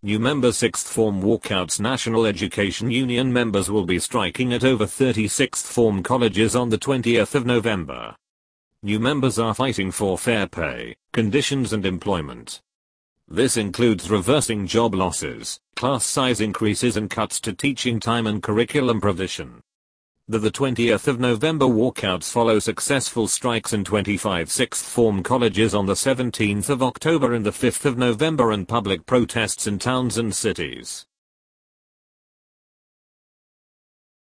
New member 6th form walkouts. National Education Union members will be striking at over 30 6th form colleges on the 20th of November. New members are fighting for fair pay, conditions and employment. This includes reversing job losses, class size increases and cuts to teaching time and curriculum provision. The 20th of November walkouts follow successful strikes in 25 sixth form colleges on the 17th of October and the 5th of November and public protests in towns and cities.